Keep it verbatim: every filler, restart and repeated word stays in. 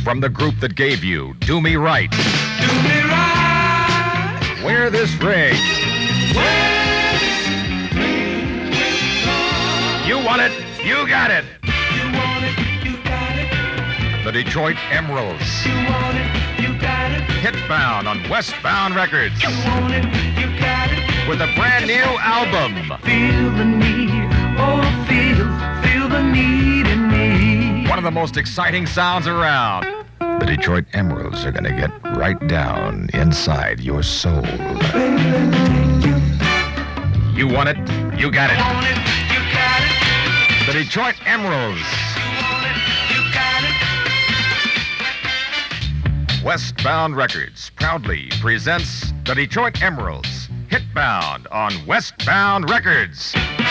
from the group that gave you Do Me Right. Do me right. Wear This Ring. Wear this ring with gold. You want it, you got it. You want it, you got it. The Detroit Emeralds. You want it, you got it. Hitbound on Westbound Records. You want it, you got it. With a brand new album. Feel the need, oh feel, feel the need in me. One of the most exciting sounds around. The Detroit Emeralds are going to get right down inside your soul. You want it, you got it. Want it, you got it. The Detroit Emeralds. You want it, you got it. Westbound Records proudly presents the Detroit Emeralds, Hitbound on Westbound Records.